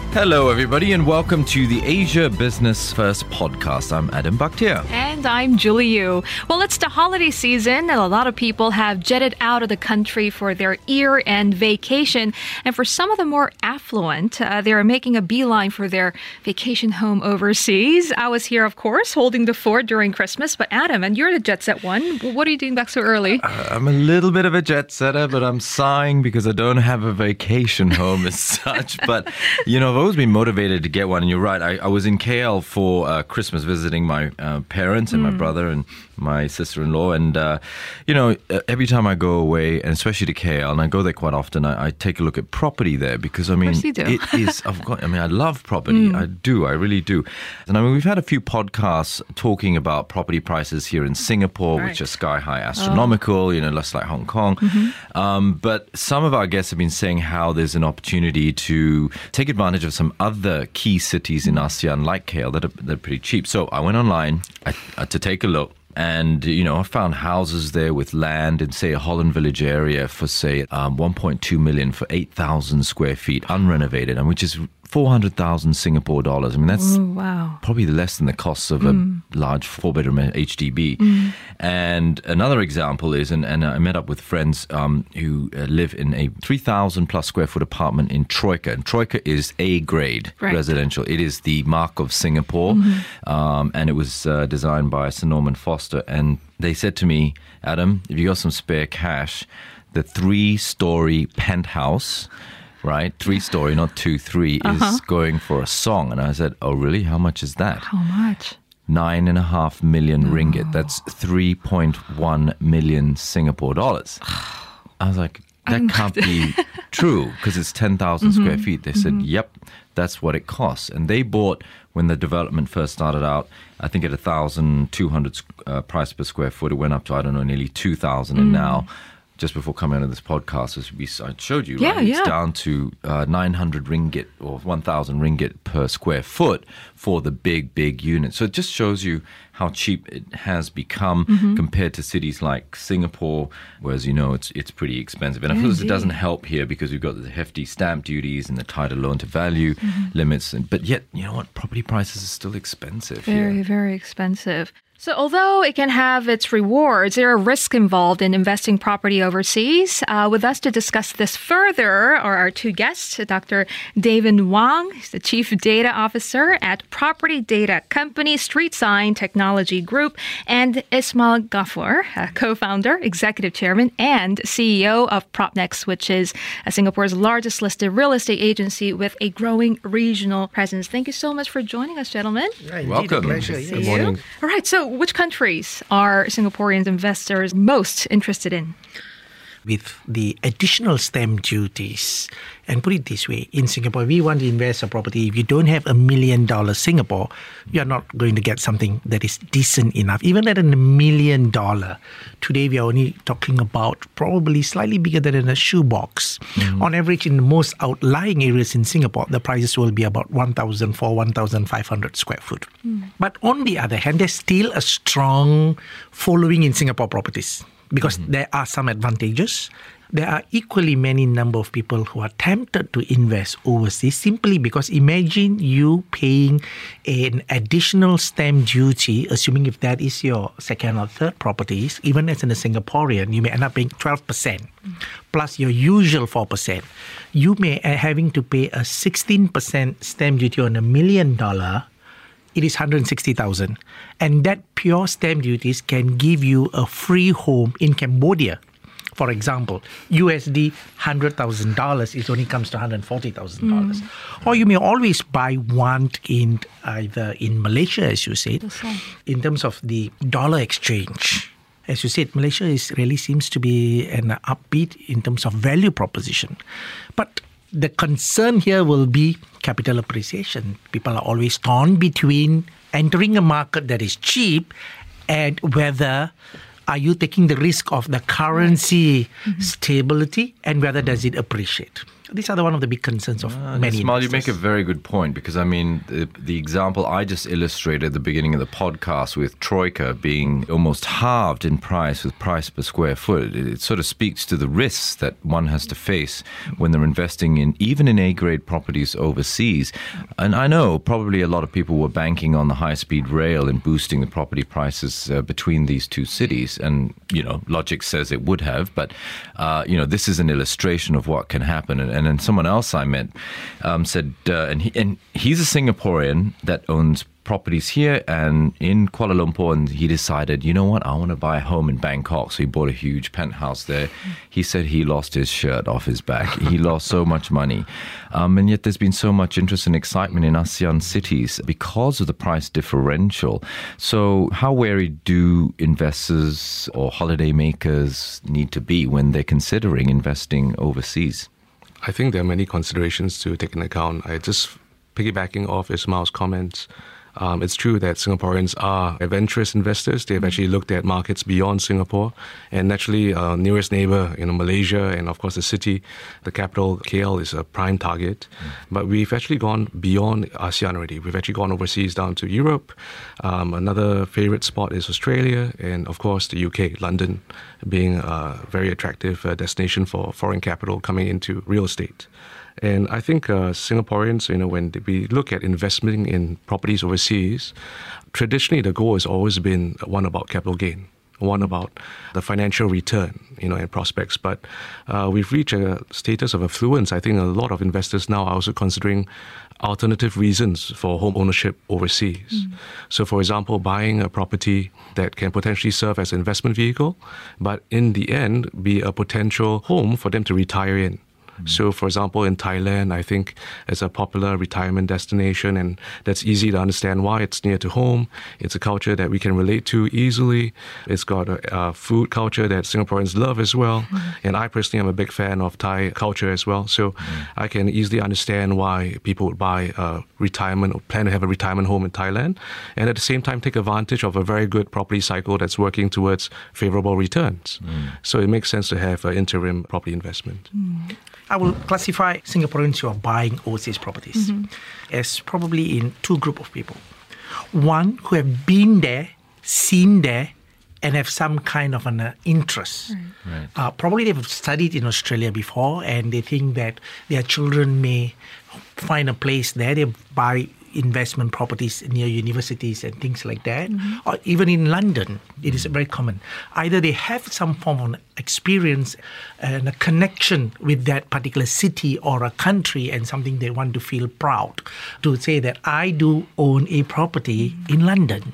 Hello, everybody, and welcome to the Asia Business First podcast. I'm Adam Bakhtiar. And I'm Julie Yu. Well, it's the holiday season, and a lot of people have jetted out of the country for their year-end vacation. And for some of the more affluent, they are making a beeline for their vacation home overseas. I was here, of course, holding the fort during Christmas. But Adam, and you're the jet set one. What are you doing back so early? I'm a little bit of a jet setter, but I'm sighing because I don't have a vacation home as such. But, you know, I've always been motivated to get one. And you're right, I was in KL for Christmas visiting my parents and my brother and my sister-in-law. And, you know, every time I go away, and especially to KL, and I go there quite often, I take a look at property there because, I mean, it is, I love property. I really do. And I mean, we've had a few podcasts talking about property prices here in Singapore, which are sky high, astronomical, you know, less like Hong Kong. But some of our guests have been saying how there's an opportunity to take advantage of some other key cities in ASEAN like KL that are pretty cheap. So I went online to take a look. And, you know, I found houses there with land in, say, a Holland Village area for, say, 1.2 million for 8,000 square feet, unrenovated, and which is 400,000 Singapore dollars. I mean, that's probably less than the cost of a large 4-bedroom HDB. And another example is, and I met up with friends who live in a 3,000 plus square foot apartment in Troika. And Troika is A-grade residential. It is the mark of Singapore. And it was designed by Sir Norman Foster. And they said to me, Adam, if you got some spare cash, the 3-story penthouse, right? 3-story, not 2-3, is going for a song. And I said, oh, really? How much is that? How much? 9.5 million ringgit. That's 3.1 million Singapore dollars. I was like, that can't be true because it's 10,000 square feet. They said, yep, that's what it costs. And they bought, when the development first started out, I think at 1,200 price per square foot, it went up to, I don't know, nearly 2,000. And now, just before coming into this podcast, as I showed you, it's down to 900 ringgit or 1,000 ringgit per square foot for the big unit. So it just shows you how cheap it has become compared to cities like Singapore, whereas, you know, it's pretty expensive. And of course, it doesn't help here because we've got the hefty stamp duties and the tighter loan-to-value limits. But yet, you know what, property prices are still expensive here. Very, very expensive. So although it can have its rewards, there are risks involved in investing property overseas. With us to discuss this further are our two guests, Dr. David Wang, the Chief Data Officer at property data company Street Sign Technology Group, and Ismail Ghaffur, co-founder, executive chairman, and CEO of PropNext, which is Singapore's largest listed real estate agency with a growing regional presence. Thank you so much for joining us, gentlemen. Welcome. Pleasure. Good morning. All right, so which countries are Singaporean investors most interested in? With the additional stamp duties, and put it this way, in Singapore, we want to invest a property. If you don't have $1 million Singapore, you're not going to get something that is decent enough. Even at $1 million, today we are only talking about probably slightly bigger than a shoebox. On average, in the most outlying areas in Singapore, the prices will be about 1,400, 1,500 square foot. But on the other hand, there's still a strong following in Singapore properties. Because there are some advantages. There are equally many number of people who are tempted to invest overseas simply because imagine you paying an additional stamp duty, assuming if that is your second or third properties, even as a Singaporean, you may end up paying 12% plus your usual 4%. You may having to pay a 16% stamp duty on $1 million. It is 160,000. And that pure stamp duties can give you a free home in Cambodia. For example, USD $100,000, it only comes to $140,000. Or you may always buy one in either in Malaysia, as you said, in terms of the dollar exchange. As you said, Malaysia really seems to be an upbeat in terms of value proposition. But the concern here will be capital appreciation. People are always torn between entering a market that is cheap and whether are you taking the risk of the currency stability and whether does it appreciate. These are one of the big concerns of many Ismail, investors. you make a very good point because, I mean, the example I just illustrated at the beginning of the podcast with Troika being almost halved in price with price per square foot, it sort of speaks to the risks that one has to face when they're investing in even in A-grade properties overseas. And I know probably a lot of people were banking on the high-speed rail and boosting the property prices between these two cities. And, logic says it would have, but, this is an illustration of what can happen. And then someone else I met said, and he's a Singaporean that owns properties here and in Kuala Lumpur, and he decided, you know what, I want to buy a home in Bangkok. So he bought a huge penthouse there. He said he lost his shirt off his back. He lost so much money. And yet there's been so much interest and excitement in ASEAN cities because of the price differential. So how wary do investors or holiday makers need to be when they're considering investing overseas? I think there are many considerations to take into account. I just piggybacking off Ismail's comments. It's true that Singaporeans are adventurous investors. They've actually looked at markets beyond Singapore. And naturally, nearest neighbor, Malaysia, and of course the city, the capital, KL, is a prime target. But we've actually gone beyond ASEAN already. We've actually gone overseas down to Europe. Another favorite spot is Australia, and of course the UK, London, being a very attractive destination for foreign capital coming into real estate. And I think Singaporeans, when we look at investing in properties overseas, traditionally the goal has always been one about capital gain, one about the financial return, and prospects. But we've reached a status of affluence. I think a lot of investors now are also considering alternative reasons for home ownership overseas. So, for example, buying a property that can potentially serve as an investment vehicle, but in the end be a potential home for them to retire in. So, for example, in Thailand, I think it's a popular retirement destination, and that's easy to understand why. It's near to home. It's a culture that we can relate to easily. It's got a food culture that Singaporeans love as well. And I personally am a big fan of Thai culture as well. So I can easily understand why people would buy a retirement or plan to have a retirement home in Thailand, and at the same time take advantage of a very good property cycle that's working towards favorable returns. So it makes sense to have an interim property investment. I will classify Singaporeans who are buying overseas properties as probably in two groups of people. One who have been there, seen there, and have some kind of an interest. Right. Probably they've studied in Australia before and they think that their children may find a place there. They buy investment properties near universities and things like that. Or even in London, it is very common. Either they have some form of experience and a connection with that particular city or a country and something they want to feel proud to say that I do own a property in London.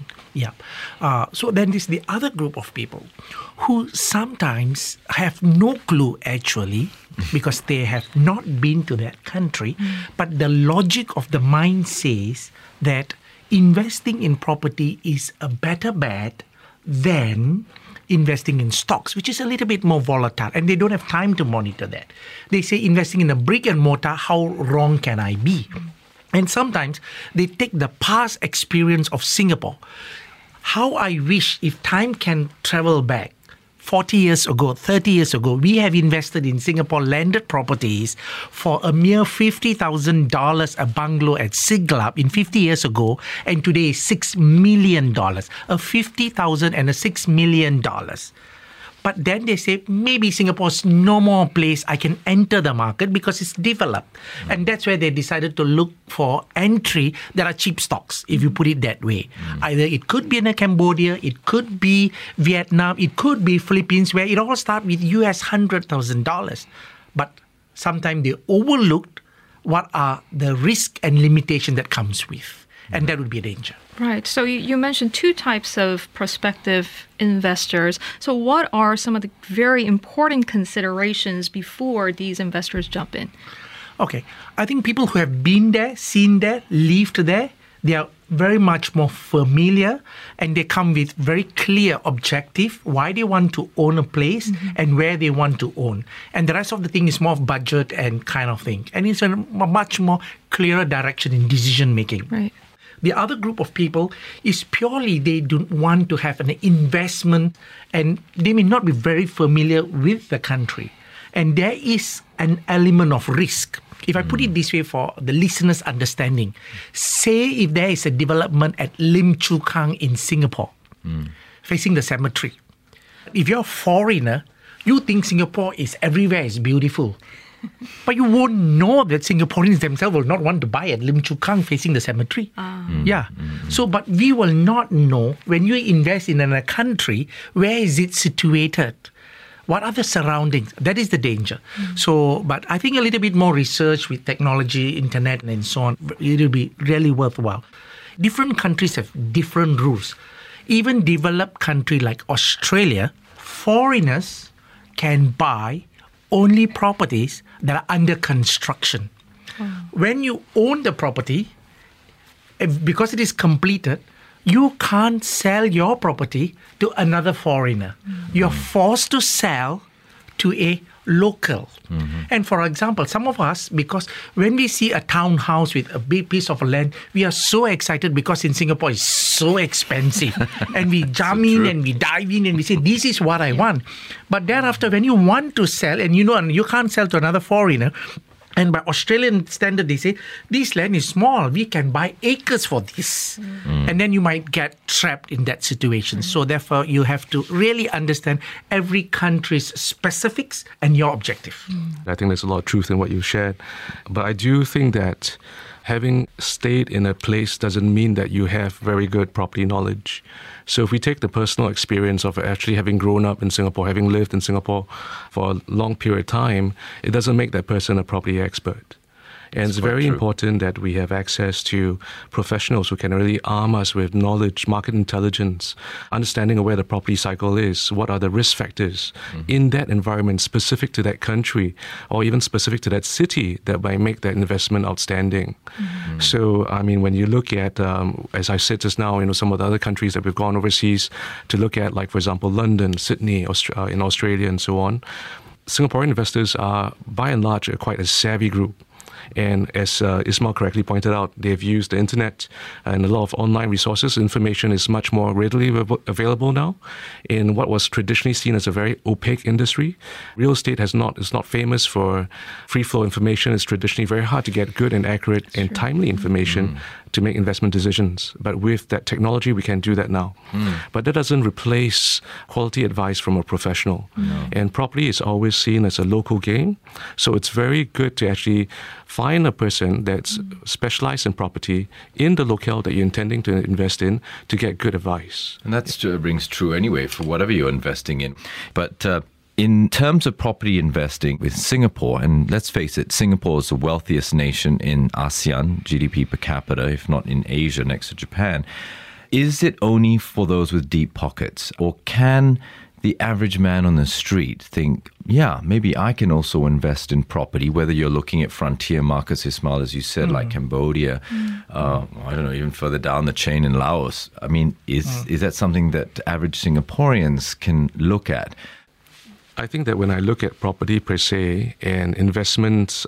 So then there's the other group of people who sometimes have no clue actually because they have not been to that country, but the logic of the mind says that investing in property is a better bet than investing in stocks, which is a little bit more volatile, and they don't have time to monitor that. They say investing in a brick and mortar, how wrong can I be? And sometimes they take the past experience of Singapore. How I wish if time can travel back, 40 years ago, 30 years ago, we have invested in Singapore landed properties for a mere $50,000 a bungalow at Siglap in 50 years ago, and today is $6 million. A $50,000 and a $6 million. But then they say, maybe Singapore's no more place I can enter the market because it's developed. And that's where they decided to look for entry that are cheap stocks, if you put it that way. Either it could be in Cambodia, it could be Vietnam, it could be Philippines, where it all starts with US $100,000. But sometimes they overlooked what are the risk and limitation that comes with. And that would be a danger. Right. So you mentioned two types of prospective investors. So what are some of the very important considerations before these investors jump in? Okay. I think people who have been there, seen there, lived there, they are very much more familiar and they come with very clear objective why they want to own a place and where they want to own. And the rest of the thing is more of budget and kind of thing. And it's a much more clearer direction in decision making. Right. The other group of people is purely they don't want to have an investment and they may not be very familiar with the country. And there is an element of risk. If I put it this way for the listener's understanding, say if there is a development at Lim Chu Kang in Singapore, facing the cemetery. If you're a foreigner, you think Singapore is everywhere is beautiful. But you won't know that Singaporeans themselves will not want to buy at Lim Chu Kang facing the cemetery. Yeah. So, but we will not know when you invest in a country, where is it situated? What are the surroundings? That is the danger. So, but I think a little bit more research with technology, internet and so on, it will be really worthwhile. Different countries have different rules. Even developed country like Australia, foreigners can buy only properties that are under construction. When you own the property, because it is completed, you can't sell your property to another foreigner. You're forced to sell to a local. And for example, some of us, because when we see a townhouse with a big piece of land, we are so excited because in Singapore it's so expensive. And we jump in and we dive in and we say, this is what I want. But thereafter, when you want to sell, and you know, and you can't sell to another foreigner, and by Australian standard, they say, this land is small. We can buy acres for this. And then you might get trapped in that situation. So therefore, you have to really understand every country's specifics and your objective. I think there's a lot of truth in what you shared. But I do think that having stayed in a place doesn't mean that you have very good property knowledge. So if we take the personal experience of actually having grown up in Singapore, having lived in Singapore for a long period of time, it doesn't make that person a property expert. And it's very important that we have access to professionals who can really arm us with knowledge, market intelligence, understanding of where the property cycle is, what are the risk factors in that environment specific to that country or even specific to that city that might make that investment outstanding. So, I mean, when you look at, as I said just now, some of the other countries that we've gone overseas to look at, like, for example, London, Sydney, in Australia and so on, Singaporean investors are, by and large, quite a savvy group. And as Ismail correctly pointed out, they've used the internet and a lot of online resources. Information is much more readily available now in what was traditionally seen as a very opaque industry. Real estate is not famous for free flow information. It's traditionally very hard to get good and accurate and timely information to make investment decisions. But with that technology, we can do that now. But that doesn't replace quality advice from a professional. And property is always seen as a local game. So it's very good to actually find a person that's specialized in property in the locale that you're intending to invest in to get good advice. And that rings true anyway for whatever you're investing in. But in terms of property investing with Singapore, and let's face it, Singapore is the wealthiest nation in ASEAN, GDP per capita, if not in Asia next to Japan. Is it only for those with deep pockets? Or can the average man on the street think, yeah, maybe I can also invest in property, whether you're looking at frontier markets, Ismail, as you said, like Cambodia, I don't know, even further down the chain in Laos. I mean, is that something that average Singaporeans can look at? I think that when I look at property per se and investments,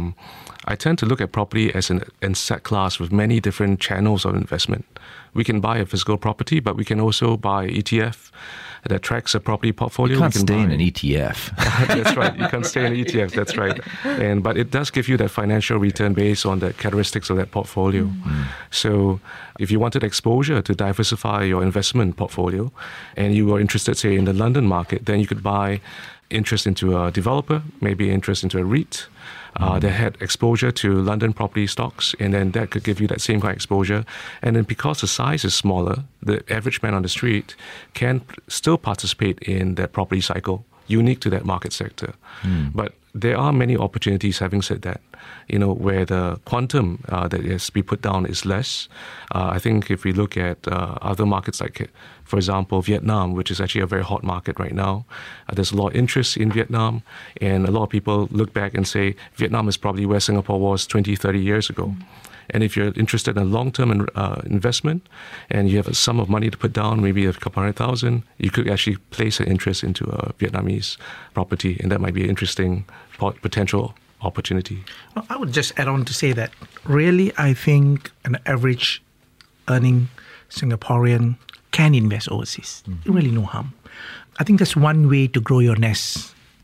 I tend to look at property as an asset class with many different channels of investment. We can buy a physical property, but we can also buy ETF that tracks a property portfolio. You can't stay in an ETF. That's right. You can't stay in an ETF. That's right. But it does give you that financial return based on the characteristics of that portfolio. So if you wanted exposure to diversify your investment portfolio and you were interested, say, in the London market, then you could buy interest into a developer, maybe interest into a REIT that had exposure to London property stocks, and then that could give you that same kind of exposure. And then because the size is smaller, the average man on the street can still participate in that property cycle, unique to that market sector. But there are many opportunities, having said that, where the quantum that has to be put down is less. I think if we look at other markets like, for example, Vietnam, which is actually a very hot market right now, there's a lot of interest in Vietnam, and a lot of people look back and say Vietnam is probably where Singapore was 20, 30 years ago. And if you're interested in a long-term investment and you have a sum of money to put down, maybe a couple $100,000, you could actually place an interest into a Vietnamese property, and that might be an interesting potential opportunity. Well, I would just add on to say that really I think an average earning Singaporean can invest overseas. Really no harm. I think that's one way to grow your nest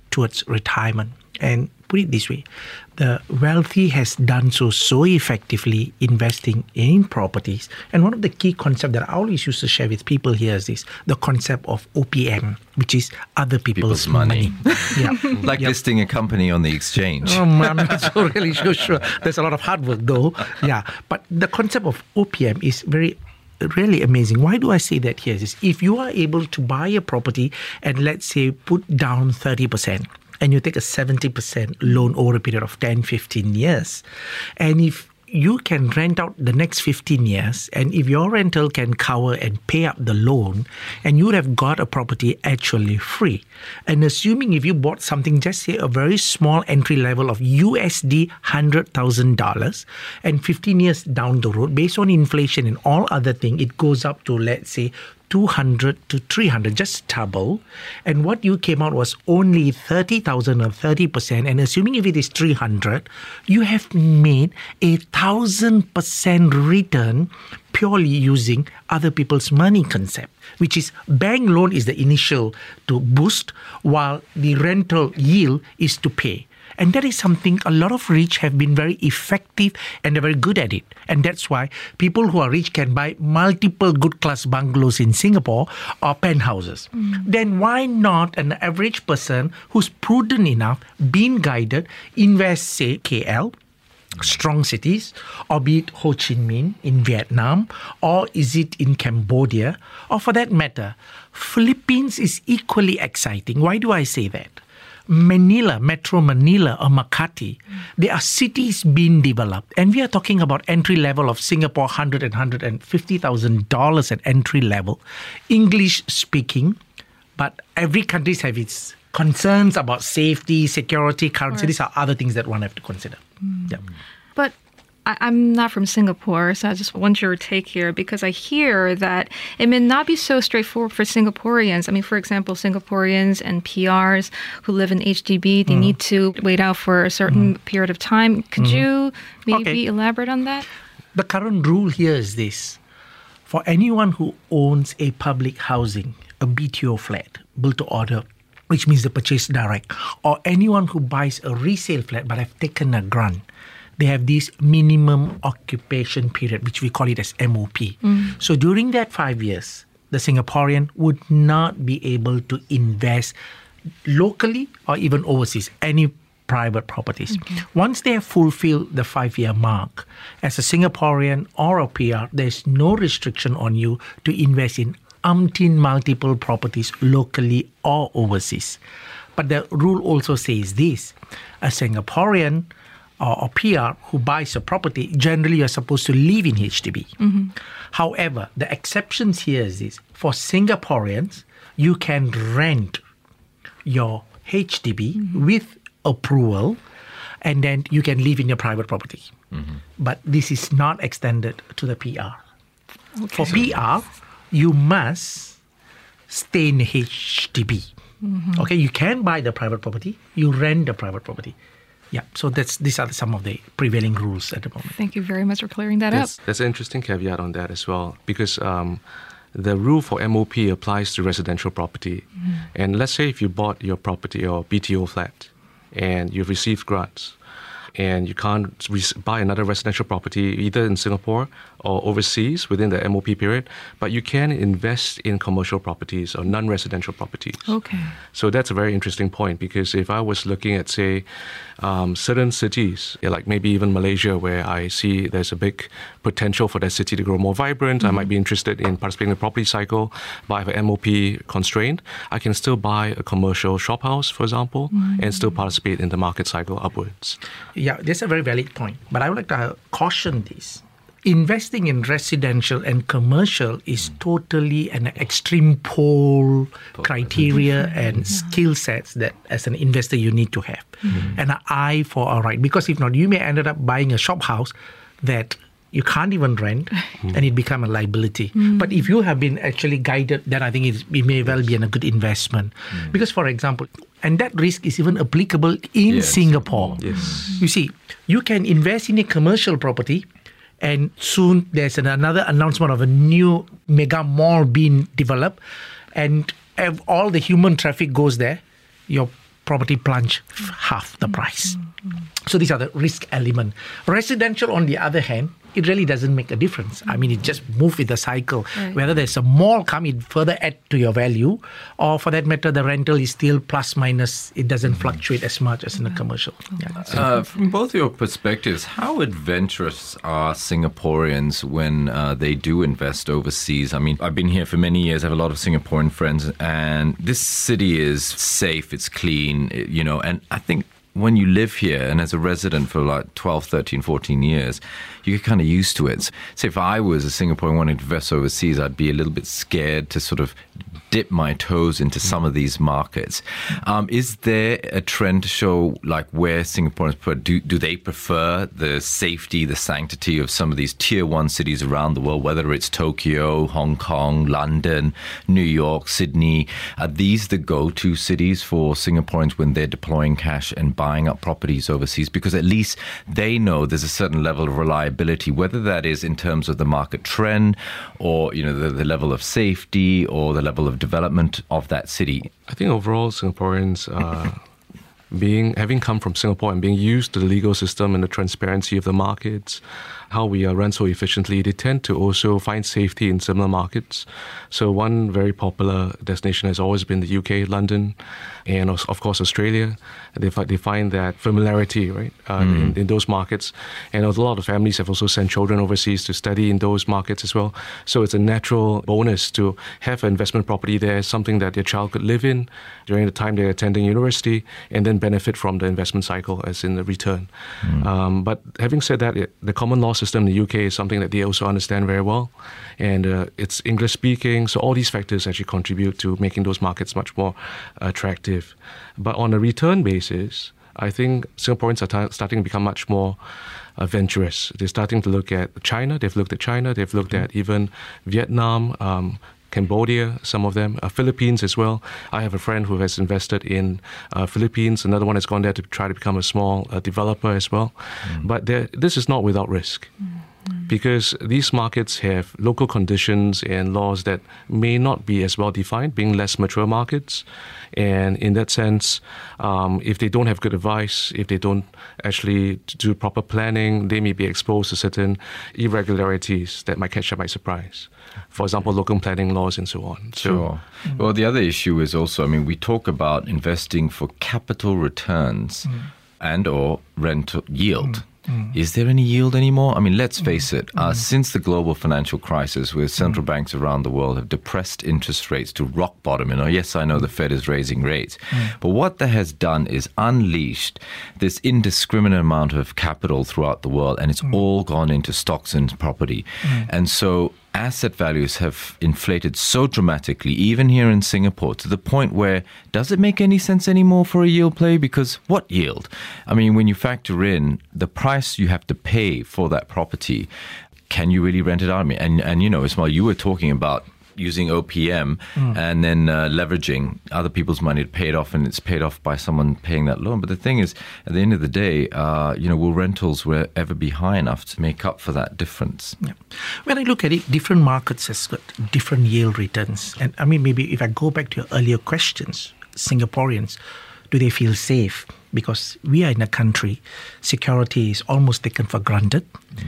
towards retirement. And put it this way, the wealthy has done so effectively investing in properties. And one of the key concepts that I always used to share with people here is this, the concept of OPM, which is other people's money. Yeah. Like listing a company on the exchange. I'm not so really sure. There's a lot of hard work though. Yeah. But the concept of OPM is really amazing. Why do I say that here? Is if you are able to buy a property and let's say put down 30%, and you take a 70% loan over a period of 10, 15 years. And if you can rent out the next 15 years, and if your rental can cover and pay up the loan, and you would have got a property actually free. And assuming if you bought something, just say a very small entry level of USD $100,000, and 15 years down the road, based on inflation and all other things, it goes up to, let's say, 200 to 300, just double. And what you came out was only 30,000 or 30%. And assuming if it is 300, you have made 1,000% return purely using other people's money concept, which is bank loan is the initial to boost, while the rental yield is to pay. And that is something a lot of rich have been very effective and they're very good at it. And that's why people who are rich can buy multiple good class bungalows in Singapore or penthouses. Then why not an average person who's prudent enough, been guided, invest, say, KL, strong cities, or be it Ho Chi Minh in Vietnam, or is it in Cambodia, or for that matter, Philippines is equally exciting. Why do I say that? Manila, Metro Manila or Makati, there are cities being developed. And we are talking about entry level of Singapore, $100,000 and $150,000 at entry level, English speaking. But every country has its concerns about safety, security, currency. These are other things that one have to consider. Yeah. But I'm not from Singapore, so I just want your take here, because I hear that it may not be so straightforward for Singaporeans. I mean, for example, Singaporeans and PRs who live in HDB, they need to wait out for a certain period of time. Could you maybe elaborate on that? The current rule here is this. For anyone who owns a public housing, a BTO flat, built to order, which means the purchase direct, or anyone who buys a resale flat but have taken a grant, they have this minimum occupation period, which we call it as MOP. So during that 5 years, the Singaporean would not be able to invest locally or even overseas, any private properties. Once they have fulfilled the 5-year mark, as a Singaporean or a PR, there's no restriction on you to invest in multiple properties locally or overseas. But the rule also says this, a Singaporean or PR who buys a property, generally you're supposed to live in HDB. However, the exceptions here is this. For Singaporeans, you can rent your HDB with approval, and then you can live in your private property. But this is not extended to the PR. For PR, you must stay in HDB. Okay, you can buy the private property, you rent the private property. Yeah, so these are some of the prevailing rules at the moment. Thank you very much for clearing that up. There's an interesting caveat on that as well, because the rule for MOP applies to residential property. And let's say if you bought your property or BTO flat and you've received grants and you can't buy another residential property either in Singapore or overseas within the MOP period, but you can invest in commercial properties or non-residential properties. Okay. So that's a very interesting point, because if I was looking at, say, certain cities, like maybe even Malaysia, where I see there's a big potential for that city to grow more vibrant, I might be interested in participating in the property cycle, but I have an MOP constraint, I can still buy a commercial shop house, for example, and still participate in the market cycle upwards. Yeah, that's a very valid point. But I would like to caution this. Investing in residential and commercial is totally an extreme pole criteria and skill sets that as an investor you need to have. And an eye for a right. Because if not, you may end up buying a shop house that you can't even rent and it become a liability. But if you have been actually guided, then I think it may well be a good investment. Because for example, and that risk is even applicable in Singapore. You see, you can invest in a commercial property, and soon there's another announcement of a new mega mall being developed, and all the human traffic goes there. Your property plunge half the price. So these are the risk element. Residential, on the other hand, it really doesn't make a difference. I mean, it just moves with the cycle. Right. Whether there's a mall come, it further add to your value, or for that matter, the rental is still plus minus. It doesn't fluctuate as much as in a commercial. Yeah. From both your perspectives, how adventurous are Singaporeans when they do invest overseas? I mean, I've been here for many years. I have a lot of Singaporean friends, and this city is safe, it's clean, and I think when you live here and as a resident for like 12, 13, 14 years, you get kind of used to it. So if I was a Singaporean wanting to invest overseas, I'd be a little bit scared to sort of dip my toes into some of these markets. Is there a trend to show like where Singaporeans do they prefer the safety, the sanctity of some of these tier 1 cities around the world, whether it's Tokyo, Hong Kong, London, New York, Sydney? Are these the go-to cities for Singaporeans when they're deploying cash and buying up properties overseas? Because at least they know there's a certain level of reliability, whether that is in terms of the market trend or the level of safety or the level of development of that city. I think overall Singaporeans, having come from Singapore and being used to the legal system and the transparency of the markets, how we run so efficiently, they tend to also find safety in similar markets. So one very popular destination has always been the UK, London, and of course Australia. They find that familiarity, right, in those markets. And a lot of families have also sent children overseas to study in those markets as well. So it's a natural bonus to have an investment property there, something that your child could live in during the time they're attending university, and then benefit from the investment cycle as in the return. But having said that, the common law system in the UK is something that they also understand very well, and it's English speaking, so all these factors actually contribute to making those markets much more attractive. But on a return basis, I think Singaporeans are starting to become much more adventurous. They're starting to look at China. They've looked at China. They've looked at even Vietnam, Cambodia, some of them, Philippines as well. I have a friend who has invested in Philippines. Another one has gone there to try to become a small developer as well. But this is not without risk. Because these markets have local conditions and laws that may not be as well defined, being less mature markets. And in that sense, if they don't have good advice, if they don't actually do proper planning, they may be exposed to certain irregularities that might catch them by surprise. For example, local planning laws and so on. Sure. Well, the other issue is also, we talk about investing for capital returns and or rental yield. Is there any yield anymore? Let's face it. Since the global financial crisis, where central banks around the world have depressed interest rates to rock bottom, yes, I know the Fed is raising rates, but what that has done is unleashed this indiscriminate amount of capital throughout the world, and it's all gone into stocks and property. And so asset values have inflated so dramatically, even here in Singapore, to the point where, does it make any sense anymore for a yield play? Because what yield? When you factor in the price you have to pay for that property, can you really rent it out? And Ismail, you were talking about using OPM and then leveraging other people's money to pay it off, and it's paid off by someone paying that loan. But the thing is, at the end of the day, will rentals ever be high enough to make up for that difference? Yeah. When I look at it, different markets has got different yield returns. And maybe if I go back to your earlier questions, Singaporeans, do they feel safe? Because we are in a country, security is almost taken for granted.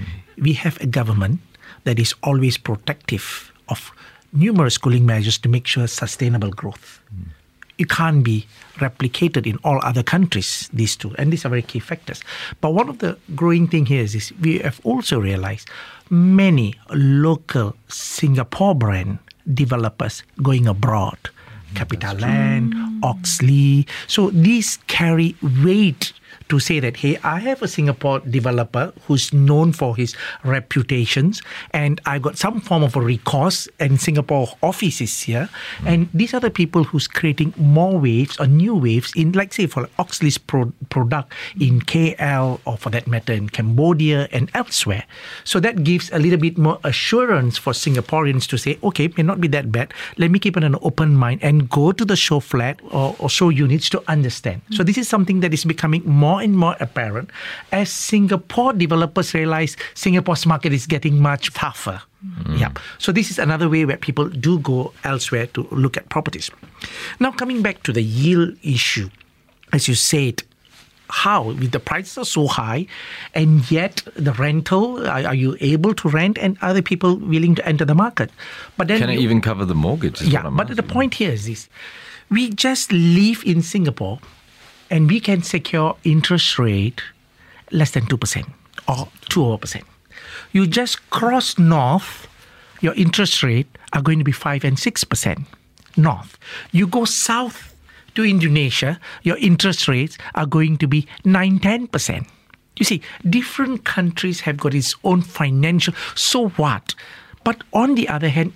We have a government that is always protective of numerous cooling measures to make sure sustainable growth. It can't be replicated in all other countries, these two, and these are very key factors. But one of the growing thing here is we have also realized many local Singapore brand developers going abroad, CapitaLand, Oxley. So these carry weight to say that, hey, I have a Singapore developer who's known for his reputations, and I got some form of a recourse, and Singapore office is here. And these are the people who's creating more waves or new waves in, like say, for Oxley's product in KL, or for that matter in Cambodia and elsewhere. So that gives a little bit more assurance for Singaporeans to say, okay, it may not be that bad. Let me keep an open mind and go to the show flat or show units to understand. So this is something that is becoming more and more apparent as Singapore developers realize Singapore's market is getting much tougher. Yeah. So this is another way where people do go elsewhere to look at properties. Now, coming back to the yield issue, as you said, how with the prices are so high, and yet the rental, are you able to rent, and are the people willing to enter the market? But then Can it even cover the mortgage? Yeah, but the point here is this: we just live in Singapore, and we can secure interest rate less than 2% or 2%. You just cross north, your interest rate are going to be 5 and 6% north. You go south to Indonesia, your interest rates are going to be 9-10%. You see, different countries have got its own financial, so what? But on the other hand,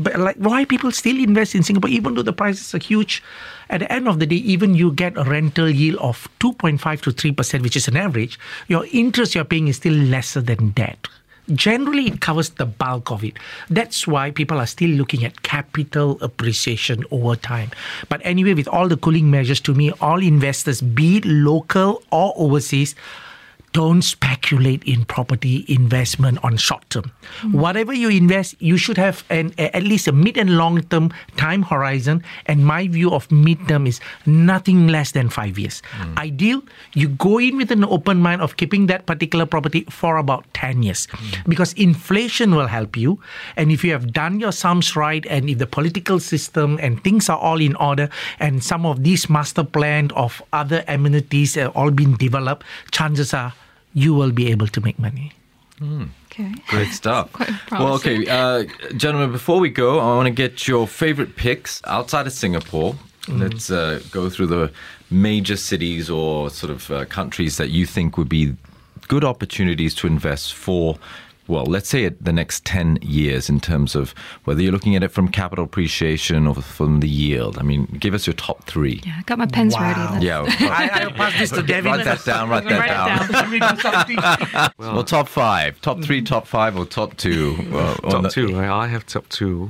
why people still invest in Singapore, even though the prices are huge? At the end of the day, even you get a rental yield of 2.5 to 3%, which is an average, your interest you're paying is still lesser than debt. Generally, it covers the bulk of it. That's why people are still looking at capital appreciation over time. But anyway, with all the cooling measures, to me, all investors, be it local or overseas, don't speculate in property investment on short term. Whatever you invest, you should have at least a mid and long term time horizon. And my view of mid term is nothing less than 5 years. Ideal, you go in with an open mind of keeping that particular property for about 10 years. Because inflation will help you. And if you have done your sums right, and if the political system and things are all in order, and some of these master plan of other amenities have all been developed, chances are you will be able to make money. Okay. Great stuff. Quite Well, promising. okay, gentlemen, before we go, I want to get your favorite picks outside of Singapore. Let's go through the major cities or sort of countries that you think would be good opportunities to invest for, well, let's say the next 10 years in terms of whether you're looking at it from capital appreciation or from the yield. I mean, give us your top three. Yeah, I got my pens Wow. ready. Let's- Yeah. I'll pass this to Devin. Write that down, write that Write it down. down. Well, top five. Top three, top five, or top two? Well, on Top the- two, right? I have top two.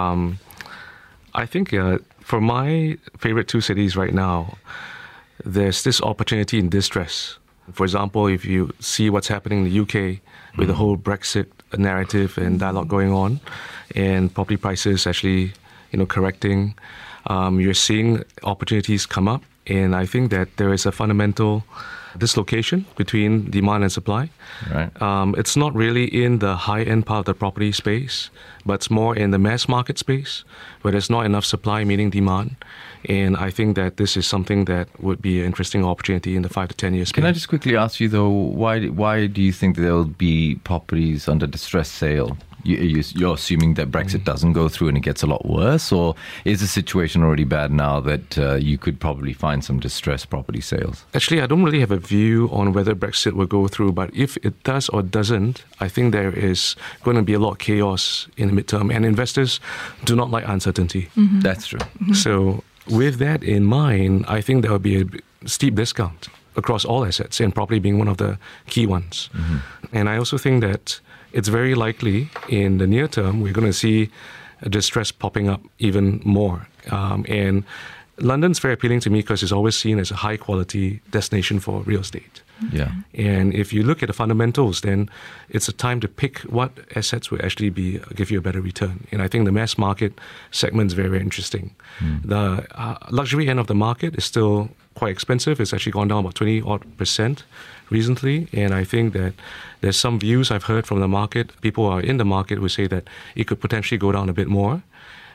I think for my favorite two cities right now, there's this opportunity in distress. For example, if you see what's happening in the UK with the whole Brexit narrative and dialogue going on, and property prices actually, correcting, you're seeing opportunities come up. And I think that there is a fundamental dislocation between demand and supply. Right. It's not really in the high-end part of the property space, but it's more in the mass market space where there's not enough supply meeting demand. And I think that this is something that would be an interesting opportunity in the 5 to 10 years. Can I just quickly ask you, though, why do you think there'll be properties under distress sale? You're assuming that Brexit doesn't go through and it gets a lot worse, or is the situation already bad now that you could probably find some distressed property sales? Actually, I don't really have a view on whether Brexit will go through, but if it does or doesn't, I think there is going to be a lot of chaos in the midterm, and investors do not like uncertainty. That's true. So with that in mind, I think there will be a steep discount across all assets, and property being one of the key ones. And I also think that it's very likely in the near term we're going to see distress popping up even more. And London's very appealing to me because it's always seen as a high quality destination for real estate. Yeah. And if you look at the fundamentals, then it's a time to pick what assets will actually give you a better return. And I think the mass market segment is very, very interesting. The luxury end of the market is still quite expensive. It's actually gone down about 20% recently. And I think that there's some views I've heard from the market. People who are in the market who say that it could potentially go down a bit more.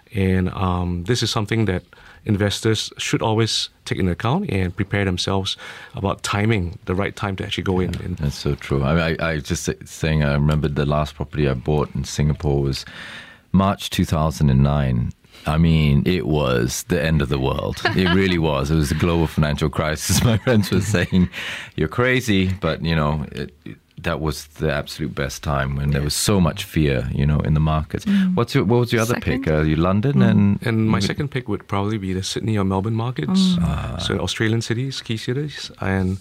And this is something that investors should always take into account and prepare themselves about timing, the right time to actually go in. That's so true. I just saying, I remember the last property I bought in Singapore was March 2009. I mean, it was the end of the world. It really was. It was the global financial crisis. My friends were saying, you're crazy, but, that was the absolute best time when there was so much fear, in the markets. What was your other Second? pick? You London And my second pick would probably be the Sydney or Melbourne markets, so Australian cities, key cities. And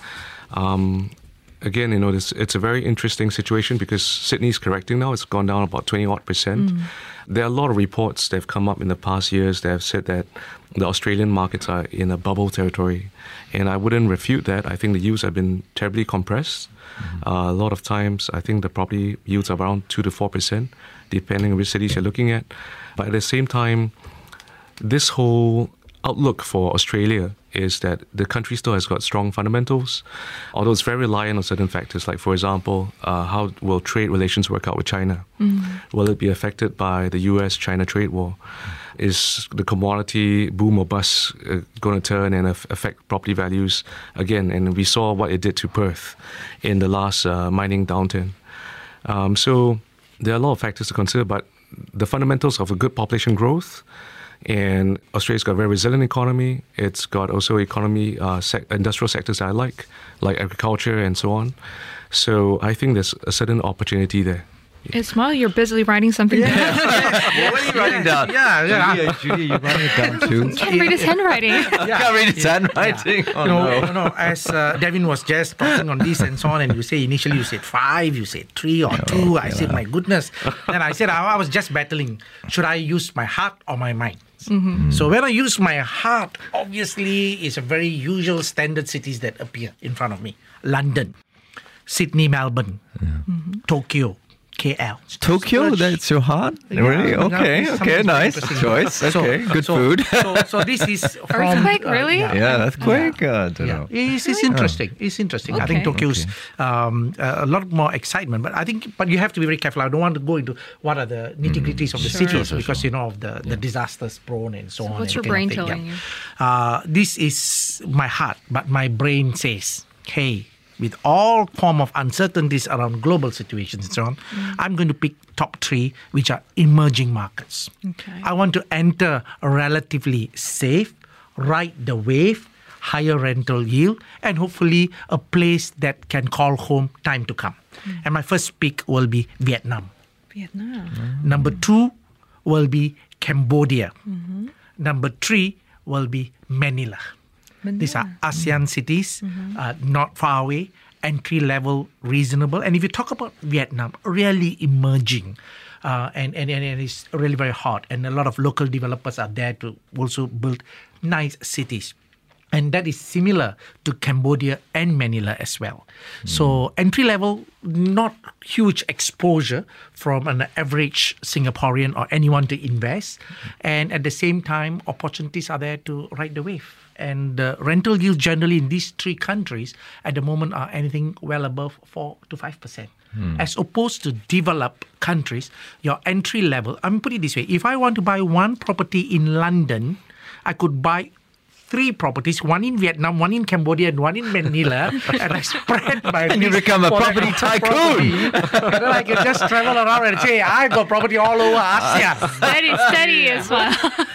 again, it's a very interesting situation because Sydney's correcting now. It's gone down about 20-odd%. There are a lot of reports that have come up in the past years that have said that the Australian markets are in a bubble territory. And I wouldn't refute that. I think the yields have been terribly compressed. A lot of times, I think the property yields are around 2 to 4%, depending on which cities you're looking at. But at the same time, this whole outlook for Australia is that the country still has got strong fundamentals, although it's very reliant on certain factors. Like, for example, how will trade relations work out with China? Will it be affected by the US-China trade war? Is the commodity boom or bust going to turn and affect property values again? And we saw what it did to Perth in the last mining downturn. So there are a lot of factors to consider, but the fundamentals of a good population growth, and Australia's got a very resilient economy. It's got also industrial sectors that I like agriculture and so on. So I think there's a certain opportunity there. Ismail, you're busily writing something down. Well, what are you writing down? Julia, you writing it down too? Can't read his handwriting. Can't read his handwriting. Oh, no. As Devin was just talking on this and so on, and you say initially you said 5, you said 3 or 2. I said, my goodness. Then I said, I was just battling. Should I use my heart or my mind? So when I use my heart, obviously it's a very usual standard cities that appear in front of me. London, Sydney, Melbourne, Tokyo, KL. Tokyo? That's your heart? Really? Okay, nice choice. Okay, good food. So this is from... Earthquake, really? Yeah, that's quick. I don't know. It's interesting. It's interesting. Okay. I think Tokyo's a lot more excitement, but you have to be very careful. I don't want to go into what are the nitty-gritties of the cities because of the disasters prone and so on. What's your brain telling you? This is my heart, but my brain says, hey, with all form of uncertainties around global situations and so on, I'm going to pick top 3, which are emerging markets. Okay. I want to enter a relatively safe, ride the wave, higher rental yield, and hopefully a place that can call home time to come. And my first pick will be Vietnam. Number 2 will be Cambodia. Number 3 will be Manila. These are ASEAN cities, not far away, entry level, reasonable. And if you talk about Vietnam, really emerging, and it's really very hot. And a lot of local developers are there to also build nice cities. And that is similar to Cambodia and Manila as well. So entry level, not huge exposure from an average Singaporean or anyone to invest. And at the same time, opportunities are there to ride the wave. And rental yields generally in these 3 countries at the moment are anything well above 4 to 5%. As opposed to developed countries, your entry level, I'm putting it this way, if I want to buy one property in London, I could buy 3 properties, one in Vietnam, one in Cambodia, and one in Manila, and I spread my And you become a property tycoon. And then I can just travel around and say, I got property all over ASEAN. Steady as well.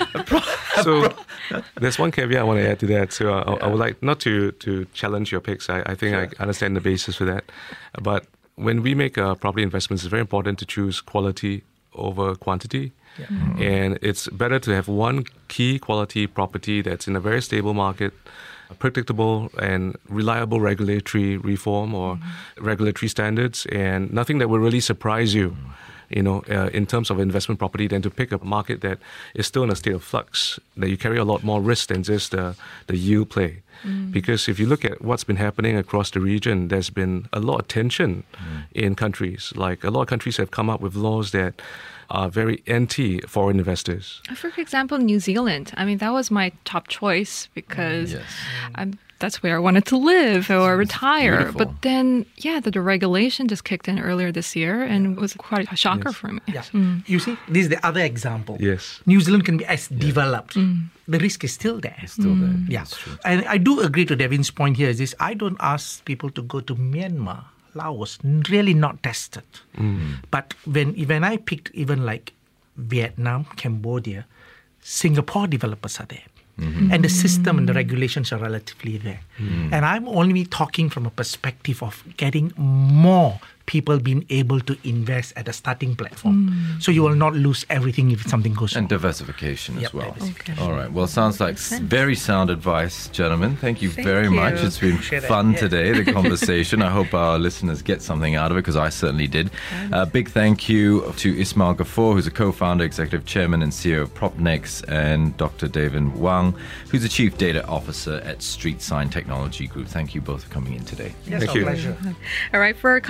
So there's one caveat I want to add to that. So I would like not to challenge your picks. I think I understand the basis for that. But when we make property investments, it's very important to choose quality over quantity. And it's better to have one key quality property that's in a very stable market, predictable and reliable regulatory reform or regulatory standards, and nothing that will really surprise you, in terms of investment property, than to pick a market that is still in a state of flux, that you carry a lot more risk than just the yield play. Because if you look at what's been happening across the region, there's been a lot of tension in countries. Like a lot of countries have come up with laws that are very anti-foreign investors. For example, New Zealand. I mean, that was my top choice because that's where I wanted to live or retire. Beautiful. But then, the regulation just kicked in earlier this year and it was quite a shocker for me. Yeah. You see, this is the other example. Yes. New Zealand can be as developed. The risk is still there. It's still there. Yeah. And I do agree to Devin's point here is this, I don't ask people to go to Myanmar, Laos, really not tested. But when I picked even like Vietnam, Cambodia, Singapore developers are there. And the system and the regulations are relatively there. And I'm only talking from a perspective of getting more people being able to invest at a starting platform. So you will not lose everything if something goes wrong. And diversification as well. Okay. All right. Well, sounds like very sound advice, gentlemen. Thank you very much. It's been fun today, the conversation. I hope our listeners get something out of it, because I certainly did. Big thank you to Ismail Ghafoor, who's a co-founder, executive chairman and CEO of PropNex, and Dr. David Wang, who's the chief data officer at Street Sign Technology Group. Thank you both for coming in today. Yes, Thank you. Pleasure. All right, for a comprehensive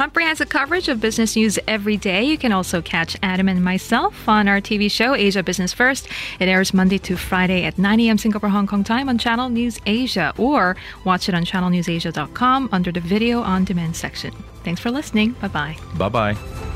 comprehensive coverage of business news every day. You can also catch Adam and myself on our TV show, Asia Business First. It airs Monday to Friday at 9 a.m. Singapore, Hong Kong time on Channel News Asia, or watch it on channelnewsasia.com under the video on demand section. Thanks for listening. Bye-bye. Bye-bye.